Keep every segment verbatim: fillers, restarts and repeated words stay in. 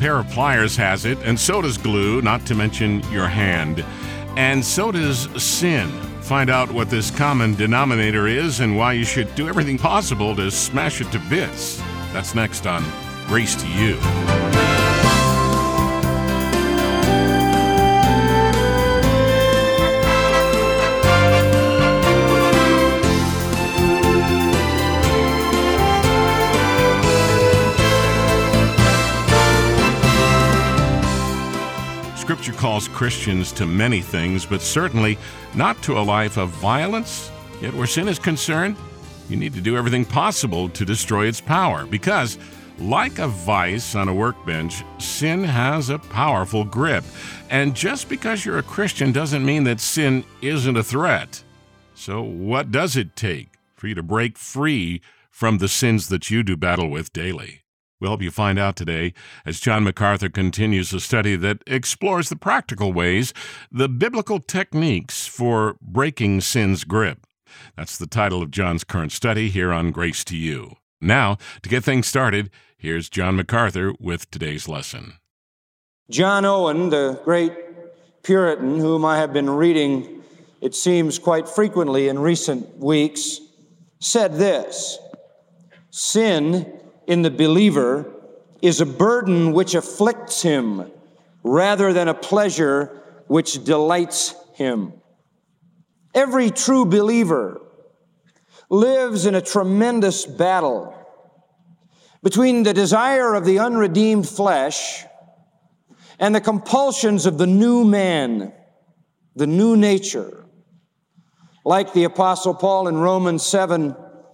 pair of pliers has it, and so does glue, not to mention your hand. And so does sin. Find out what this common denominator is and why you should do everything possible to smash it to bits. That's next on Grace to You. Scripture calls Christians to many things, but certainly not to a life of violence. Yet where sin is concerned, you need to do everything possible to destroy its power, because, like a vice on a workbench, sin has a powerful grip. And just because you're a Christian doesn't mean that sin isn't a threat. So what does it take for you to break free from the sins that you do battle with daily? We'll help you find out today as John MacArthur continues a study that explores the practical ways, the biblical techniques for breaking sin's grip. That's the title of John's current study here on Grace to You. Now, to get things started, here's John MacArthur with today's lesson. John Owen, the great Puritan, whom I have been reading, it seems, quite frequently in recent weeks, said this: sin in the believer is a burden which afflicts him rather than a pleasure which delights him. Every true believer lives in a tremendous battle between the desire of the unredeemed flesh and the compulsions of the new man, the new nature. Like the Apostle Paul in Romans seven,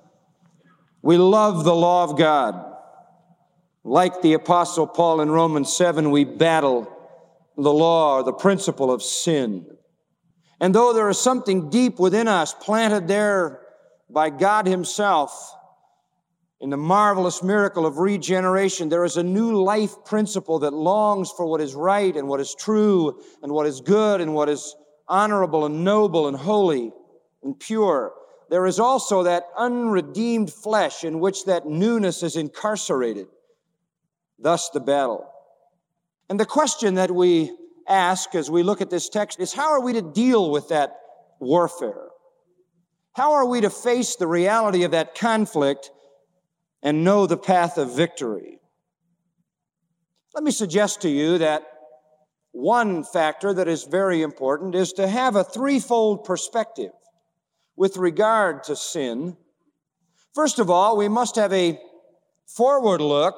we love the law of God. Like the Apostle Paul in Romans seven, we battle the law or the principle of sin. And though there is something deep within us, planted there by God Himself, in the marvelous miracle of regeneration, there is a new life principle that longs for what is right and what is true and what is good and what is honorable and noble and holy and pure. There is also that unredeemed flesh in which that newness is incarcerated. Thus the battle. And the question that we ask as we look at this text is, how are we to deal with that warfare? How are we to face the reality of that conflict and know the path of victory? Let me suggest to you that one factor that is very important is to have a threefold perspective with regard to sin. First of all, we must have a forward look.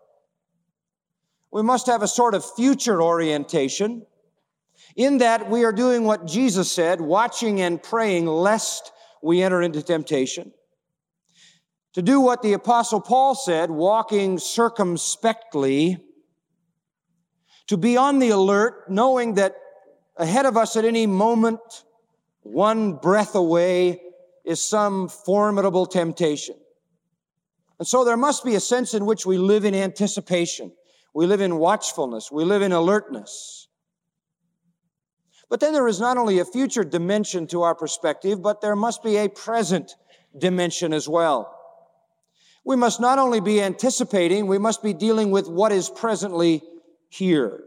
We must have a sort of future orientation, in that we are doing what Jesus said, watching and praying lest we enter into temptation. To do what the Apostle Paul said, walking circumspectly. To be on the alert, knowing that ahead of us at any moment, one breath away, is some formidable temptation. And so there must be a sense in which we live in anticipation. We live in watchfulness. We live in alertness. But then there is not only a future dimension to our perspective, but there must be a present dimension as well. We must not only be anticipating, we must be dealing with what is presently here.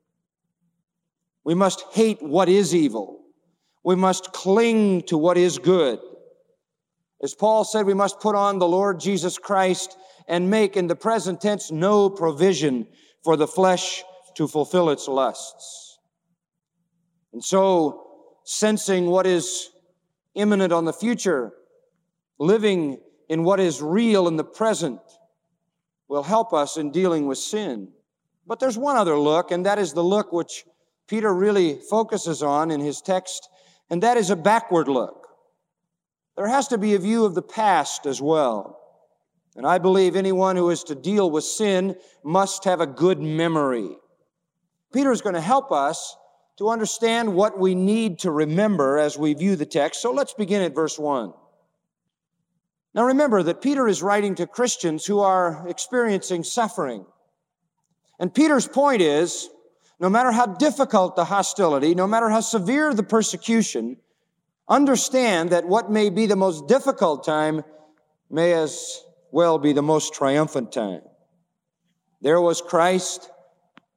We must hate what is evil. We must cling to what is good. As Paul said, we must put on the Lord Jesus Christ and make, in the present tense, no provision for the flesh to fulfill its lusts. And so, sensing what is imminent on the future, living in what is real in the present, will help us in dealing with sin. But there's one other look, and that is the look which Peter really focuses on in his text, and that is a backward look. There has to be a view of the past as well. And I believe anyone who is to deal with sin must have a good memory. Peter is going to help us to understand what we need to remember as we view the text. So let's begin at verse one. Now remember that Peter is writing to Christians who are experiencing suffering. And Peter's point is, no matter how difficult the hostility, no matter how severe the persecution, understand that what may be the most difficult time may as well be the most triumphant time. There was Christ,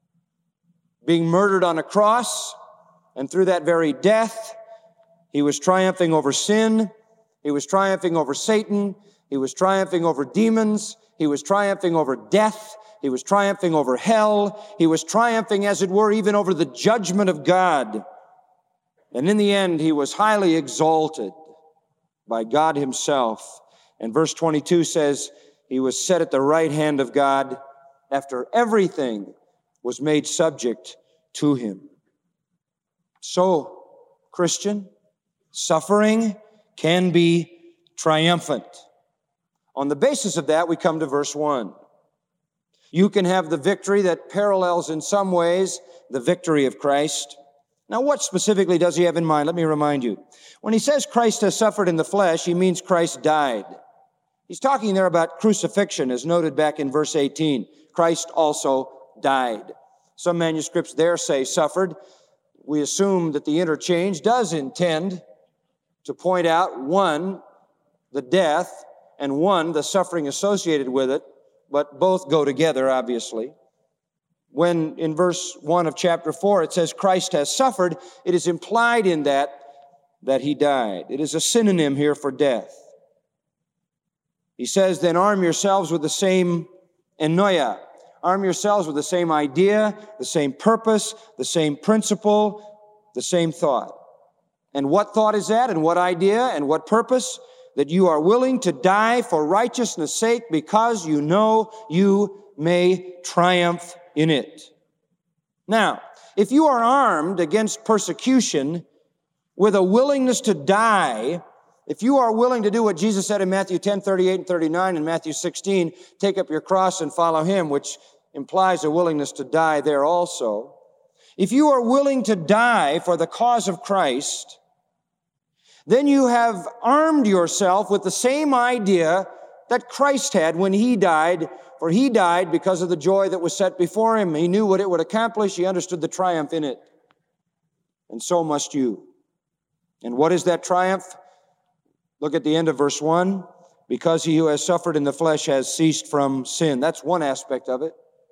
being murdered on a cross, and through that very death, he was triumphing over sin, he was triumphing over Satan, he was triumphing over demons, he was triumphing over death, he was triumphing over hell, he was triumphing, as it were, even over the judgment of God. And in the end, he was highly exalted by God himself. And verse twenty-two says, he was set at the right hand of God after everything was made subject to him. So, Christian, suffering can be triumphant. On the basis of that, we come to verse one. You can have the victory that parallels in some ways the victory of Christ. Now, what specifically does he have in mind? Let me remind you. When he says Christ has suffered in the flesh, he means Christ died. He's talking there about crucifixion, as noted back in verse eighteen. Christ also died. Some manuscripts there say suffered. We assume that the interchange does intend to point out, one, the death, and one, the suffering associated with it, but both go together, obviously. When in verse one of chapter four it says Christ has suffered, it is implied in that that he died. It is a synonym here for death. He says, then arm yourselves with the same enoia. Arm yourselves with the same idea, the same purpose, the same principle, the same thought. And what thought is that? And what idea? And what purpose? That you are willing to die for righteousness' sake because you know you may triumph in it. Now, if you are armed against persecution with a willingness to die, if you are willing to do what Jesus said in Matthew ten, thirty-eight and thirty-nine and Matthew sixteen, take up your cross and follow him, which implies a willingness to die there also. If you are willing to die for the cause of Christ, then you have armed yourself with the same idea that Christ had when he died, for he died because of the joy that was set before him. He knew what it would accomplish. He understood the triumph in it. And so must you. And what is that triumph? Look at the end of verse one. Because he who has suffered in the flesh has ceased from sin. That's one aspect of it.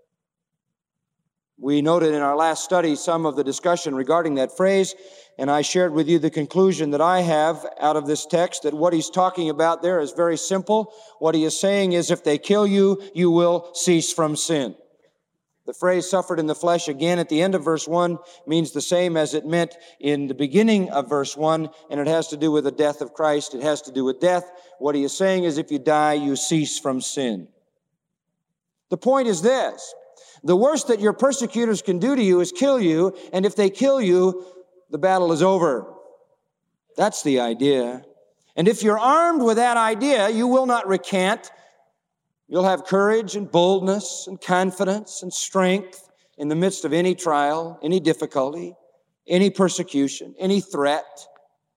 We noted in our last study some of the discussion regarding that phrase, and I shared with you the conclusion that I have out of this text, that what he's talking about there is very simple. What he is saying is, if they kill you, you will cease from sin. The phrase suffered in the flesh, again, at the end of verse one, means the same as it meant in the beginning of verse one, and it has to do with the death of Christ. It has to do with death. What he is saying is, if you die, you cease from sin. The point is this: the worst that your persecutors can do to you is kill you, and if they kill you, the battle is over. That's the idea. And if you're armed with that idea, you will not recant. You'll have courage and boldness and confidence and strength in the midst of any trial, any difficulty, any persecution, any threat.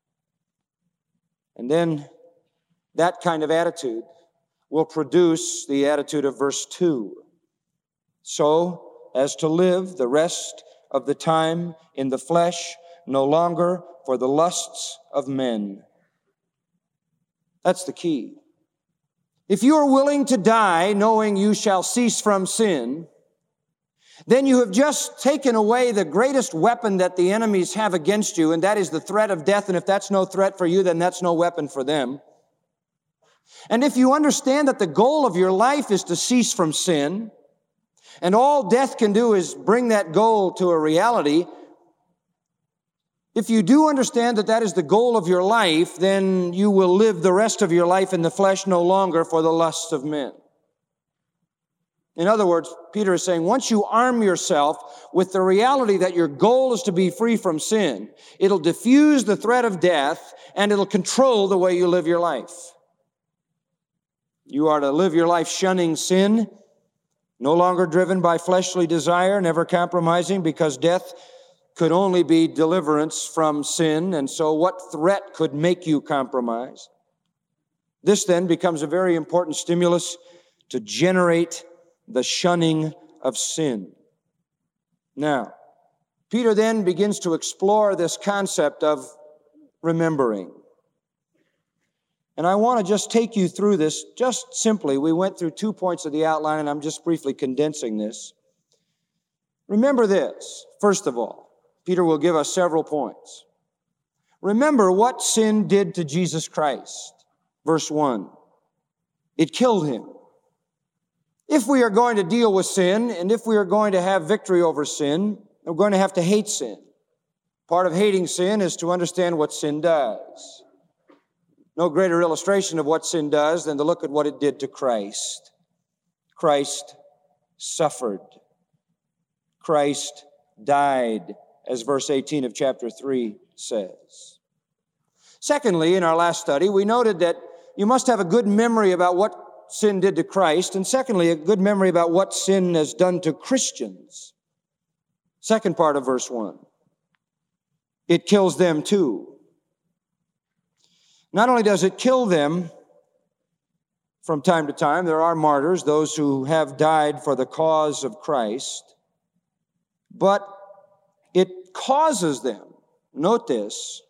And then that kind of attitude will produce the attitude of verse two. So as to live the rest of the time in the flesh, no longer for the lusts of men. That's the key. If you are willing to die knowing you shall cease from sin, then you have just taken away the greatest weapon that the enemies have against you, and that is the threat of death. And if that's no threat for you, then that's no weapon for them. And if you understand that the goal of your life is to cease from sin, and all death can do is bring that goal to a reality, if you do understand that that is the goal of your life, then you will live the rest of your life in the flesh no longer for the lusts of men. In other words, Peter is saying, once you arm yourself with the reality that your goal is to be free from sin, it'll diffuse the threat of death and it'll control the way you live your life. You are to live your life shunning sin, no longer driven by fleshly desire, never compromising, because death could only be deliverance from sin, and so what threat could make you compromise? This then becomes a very important stimulus to generate the shunning of sin. Now, Peter then begins to explore this concept of remembering. And I want to just take you through this just simply. We went through two points of the outline, and I'm just briefly condensing this. Remember this, first of all. Peter will give us several points. Remember what sin did to Jesus Christ. Verse one, it killed him. If we are going to deal with sin, and if we are going to have victory over sin, we're going to have to hate sin. Part of hating sin is to understand what sin does. No greater illustration of what sin does than to look at what it did to Christ. Christ suffered. Christ died, as verse eighteen of chapter three says. Secondly, in our last study, we noted that you must have a good memory about what sin did to Christ, and secondly, a good memory about what sin has done to Christians. Second part of verse one. It kills them too. Not only does it kill them from time to time, there are martyrs, those who have died for the cause of Christ, but it causes them, note this,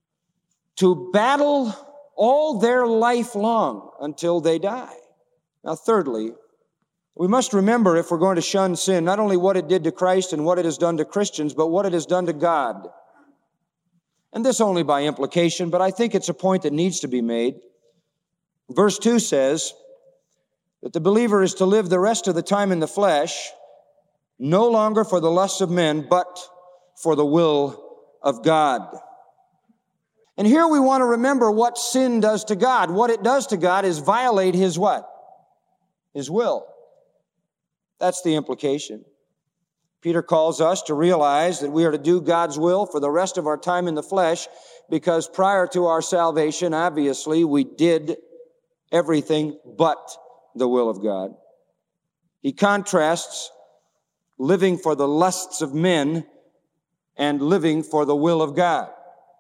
to battle all their life long until they die. Now, thirdly, we must remember, if we're going to shun sin, not only what it did to Christ and what it has done to Christians, but what it has done to God. And this only by implication, but I think it's a point that needs to be made. Verse two says that the believer is to live the rest of the time in the flesh, no longer for the lusts of men, but for the will of God. And here we want to remember what sin does to God. What it does to God is violate His what? His will. That's the implication. Peter calls us to realize that we are to do God's will for the rest of our time in the flesh, because prior to our salvation, obviously, we did everything but the will of God. He contrasts living for the lusts of men and living for the will of God.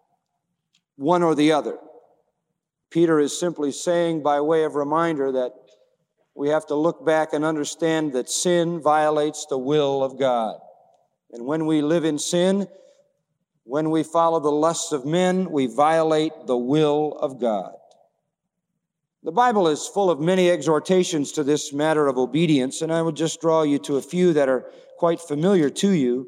One or the other. Peter is simply saying, by way of reminder, that we have to look back and understand that sin violates the will of God. And when we live in sin, when we follow the lusts of men, we violate the will of God. The Bible is full of many exhortations to this matter of obedience, and I would just draw you to a few that are quite familiar to you.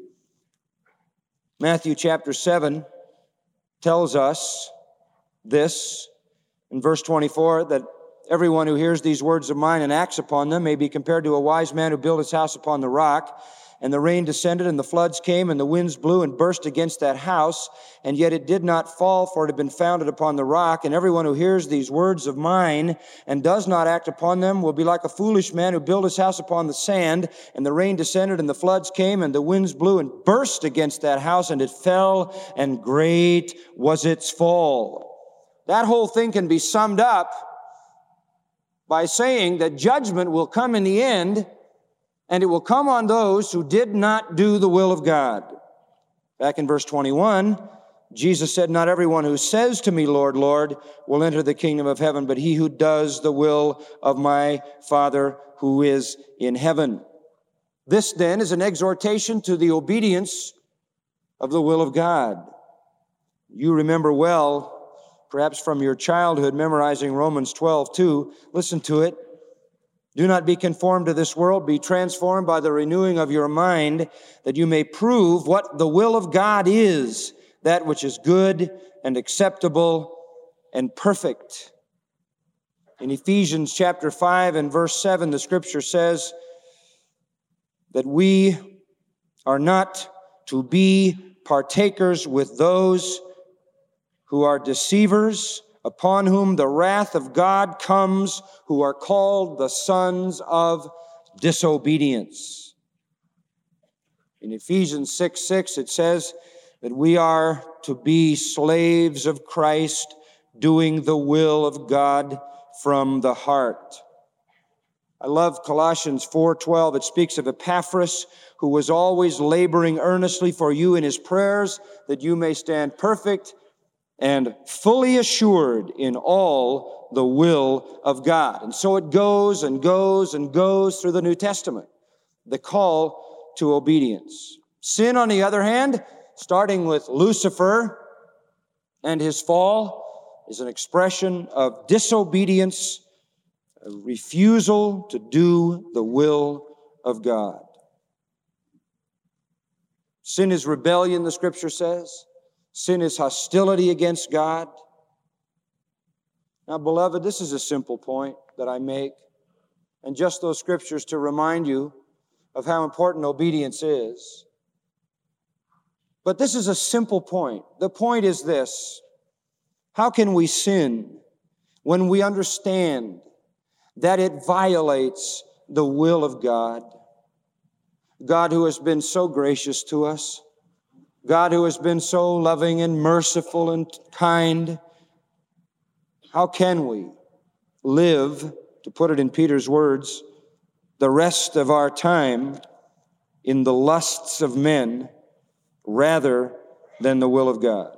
Matthew chapter seven tells us this in verse twenty-four, that everyone who hears these words of mine and acts upon them may be compared to a wise man who built his house upon the rock. And the rain descended, and the floods came, and the winds blew and burst against that house, and yet it did not fall, for it had been founded upon the rock. And everyone who hears these words of mine and does not act upon them will be like a foolish man who built his house upon the sand. And the rain descended, and the floods came, and the winds blew and burst against that house, and it fell, and great was its fall. That whole thing can be summed up by saying that judgment will come in the end, and it will come on those who did not do the will of God. Back in verse twenty-one, Jesus said, not everyone who says to me, Lord, Lord, will enter the kingdom of heaven, but he who does the will of my Father who is in heaven. This then is an exhortation to the obedience of the will of God. You remember well, perhaps from your childhood, memorizing Romans twelve two. Listen to it. Do not be conformed to this world. Be transformed by the renewing of your mind, that you may prove what the will of God is, that which is good and acceptable and perfect. In Ephesians chapter five and verse seven, the scripture says that we are not to be partakers with those who are deceivers, upon whom the wrath of God comes, who are called the sons of disobedience. In Ephesians six six, it says that we are to be slaves of Christ, doing the will of God from the heart. I love Colossians four twelve. It speaks of Epaphras, who was always laboring earnestly for you in his prayers, that you may stand perfect and fully assured in all the will of God. And so it goes and goes and goes through the New Testament, the call to obedience. Sin, on the other hand, starting with Lucifer and his fall, is an expression of disobedience, a refusal to do the will of God. Sin is rebellion, the Scripture says. Sin is hostility against God. Now, beloved, this is a simple point that I make, and just those Scriptures to remind you of how important obedience is. But this is a simple point. The point is this: how can we sin when we understand that it violates the will of God? God who has been so gracious to us, God who has been so loving and merciful and kind, how can we live, to put it in Peter's words, the rest of our time in the lusts of men rather than the will of God?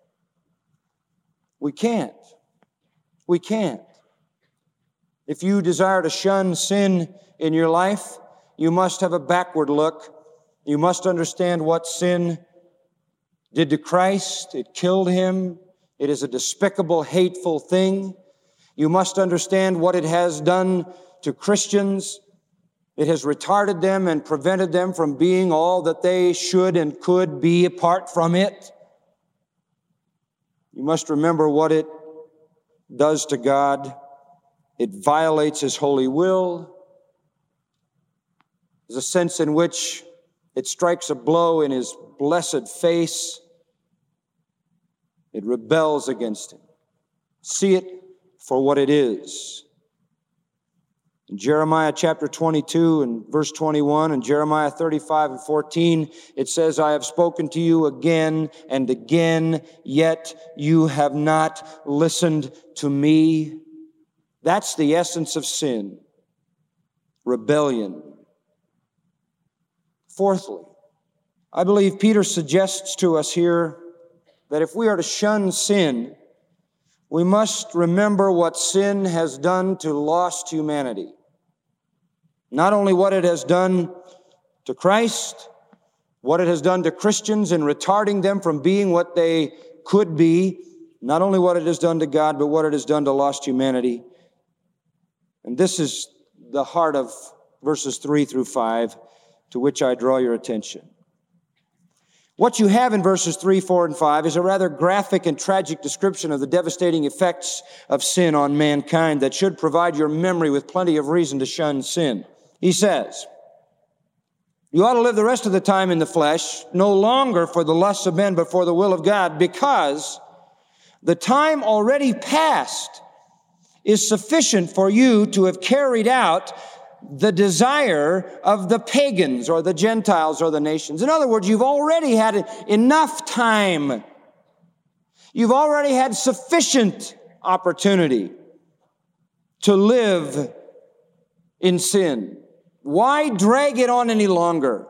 We can't. We can't. If you desire to shun sin in your life, you must have a backward look. You must understand what sin did to Christ. It killed him. It is a despicable, hateful thing. You must understand what it has done to Christians. It has retarded them and prevented them from being all that they should and could be apart from it. You must remember what it does to God. It violates His holy will. There's a sense in which it strikes a blow in His blessed face. It rebels against Him. See it for what it is. In Jeremiah chapter twenty-two and verse twenty-one and Jeremiah thirty-five and fourteen, it says, I have spoken to you again and again, yet you have not listened to me. That's the essence of sin. Rebellion. Fourthly, I believe Peter suggests to us here that if we are to shun sin, we must remember what sin has done to lost humanity. Not only what it has done to Christ, what it has done to Christians in retarding them from being what they could be, not only what it has done to God, but what it has done to lost humanity. And this is the heart of verses three through five, to which I draw your attention. What you have in verses three, four, and five is a rather graphic and tragic description of the devastating effects of sin on mankind that should provide your memory with plenty of reason to shun sin. He says, you ought to live the rest of the time in the flesh, no longer for the lusts of men, but for the will of God, because the time already past is sufficient for you to have carried out the desire of the pagans or the Gentiles or the nations. In other words, you've already had enough time. You've already had sufficient opportunity to live in sin. Why drag it on any longer?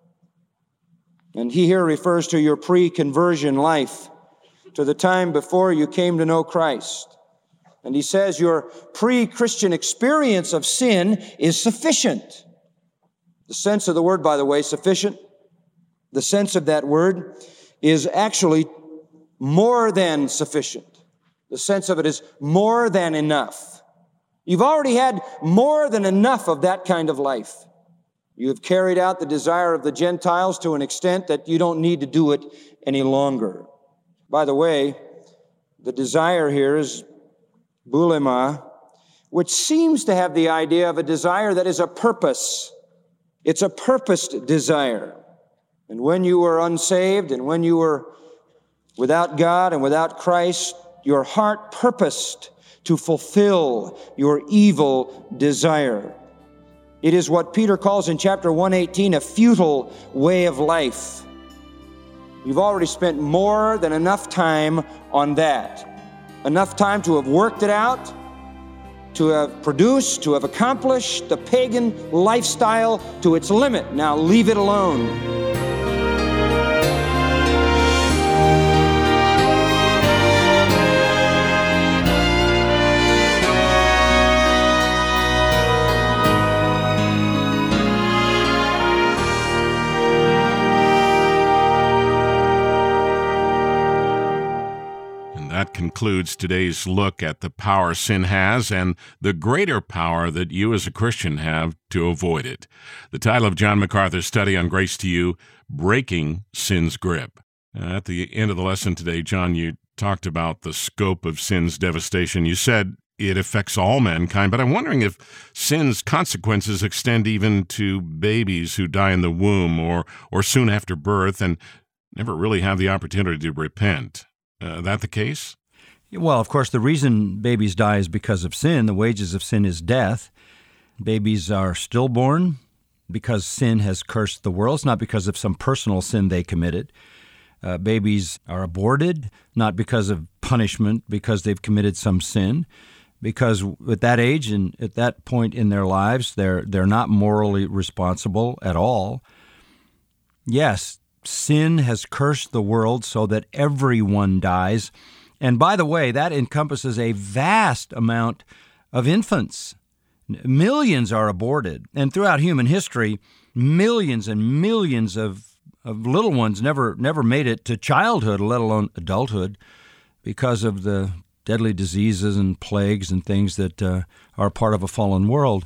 And he here refers to your pre-conversion life, to the time before you came to know Christ. And he says your pre-Christian experience of sin is sufficient. The sense of the word, by the way, sufficient, the sense of that word is actually more than sufficient. The sense of it is more than enough. You've already had more than enough of that kind of life. You have carried out the desire of the Gentiles to an extent that you don't need to do it any longer. By the way, the desire here is bulema, which seems to have the idea of a desire that is a purpose. It's a purposed desire. And when you were unsaved and when you were without God and without Christ, your heart purposed to fulfill your evil desire. It is what Peter calls in chapter one eighteen a futile way of life. You've already spent more than enough time on that. Enough time to have worked it out, to have produced, to have accomplished the pagan lifestyle to its limit. Now leave it alone. That concludes today's look at the power sin has and the greater power that you as a Christian have to avoid it. The title of John MacArthur's study on Grace to You, breaking sin's grip. At the end of the lesson today, John, you talked about the scope of sin's devastation. You said it affects all mankind, but I'm wondering if sin's consequences extend even to babies who die in the womb or, or soon after birth and never really have the opportunity to repent. Uh, that the case? Well, of course, the reason babies die is because of sin. The wages of sin is death. Babies are stillborn because sin has cursed the world. It's not because of some personal sin they committed. Uh, babies are aborted, not because of punishment, because they've committed some sin. Because at that age and at that point in their lives, they're they're not morally responsible at all. Yes, sin has cursed the world so that everyone dies. And by the way, that encompasses a vast amount of infants. Millions are aborted. And throughout human history, millions and millions of, of little ones never never made it to childhood, let alone adulthood, because of the deadly diseases and plagues and things that uh, are part of a fallen world.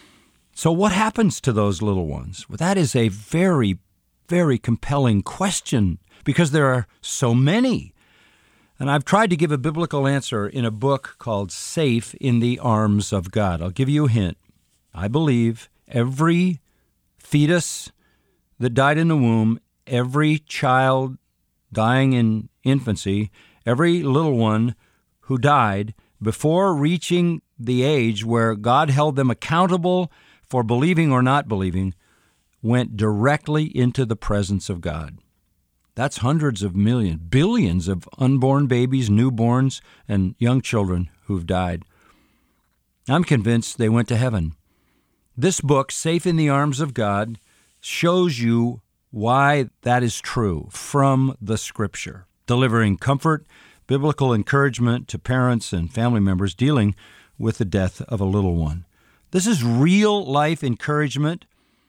So what happens to those little ones? Well, that is a very, very compelling question because there are so many. And I've tried to give a biblical answer in a book called Safe in the Arms of God. I'll give you a hint. I believe every fetus that died in the womb, every child dying in infancy, every little one who died before reaching the age where God held them accountable for believing or not believing, went directly into the presence of God. That's hundreds of millions, billions of unborn babies, newborns, and young children who've died. I'm convinced they went to heaven. This book, Safe in the Arms of God, shows you why that is true from the Scripture, delivering comfort, biblical encouragement to parents and family members dealing with the death of a little one. This is real-life encouragement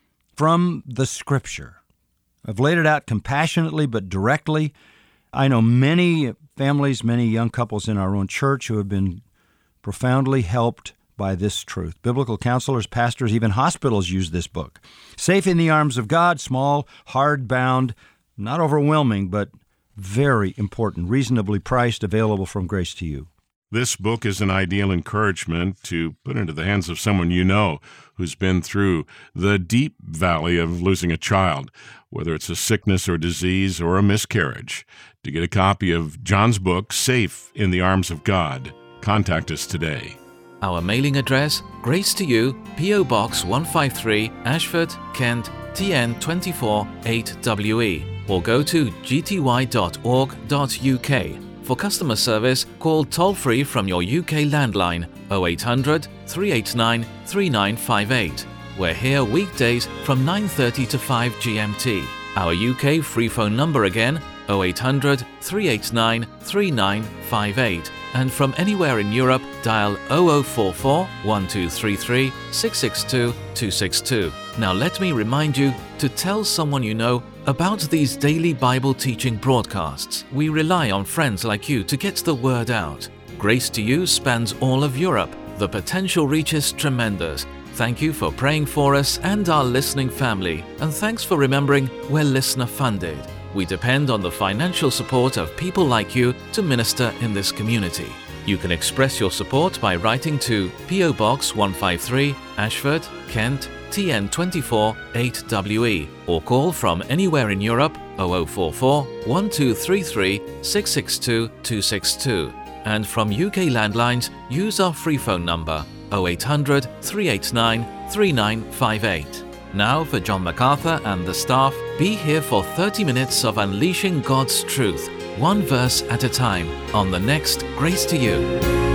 from the Scripture. I've laid it out compassionately but directly. I know many families, many young couples in our own church who have been profoundly helped by this truth. Biblical counselors, pastors, even hospitals use this book. Safe in the Arms of God, small, hard-bound, not overwhelming, but very important, reasonably priced, available from Grace to You. This book is an ideal encouragement to put into the hands of someone you know who's been through the deep valley of losing a child, whether it's a sickness or disease or a miscarriage. To get a copy of John's book, Safe in the Arms of God, contact us today. Our mailing address, Grace to You, P O Box one five three, Ashford, Kent, T N two four eight W E, or go to g t y dot org dot u k. For customer service, call toll-free from your U K landline oh eight hundred, three eight nine, three nine five eight. We're here weekdays from nine thirty to five G M T. Our U K free phone number again, oh eight hundred, three eight nine, three nine five eight. And from anywhere in Europe, dial oh oh four four, one two three three, six six two, two six two. Now let me remind you to tell someone you know about these daily Bible teaching broadcasts. We rely on friends like you to get the word out. Grace to You spans all of Europe. The potential reach is tremendous. Thank you for praying for us and our listening family, and thanks for remembering we're listener funded. We depend on the financial support of people like you to minister in this community. You can express your support by writing to P O Box one five three, Ashford, Kent, T N two four eight W E, or call from anywhere in Europe oh oh four four, one two three three, six six two, two six two. And from U K landlines, use our free phone number oh eight hundred, three eight nine, three nine five eight. Now for John MacArthur and the staff, be here for thirty minutes of unleashing God's truth, one verse at a time, on the next Grace to You.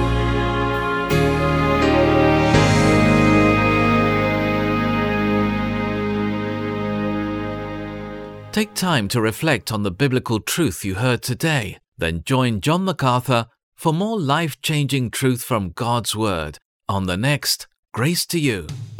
Take time to reflect on the biblical truth you heard today. Then join John MacArthur for more life-changing truth from God's Word on the next Grace to You.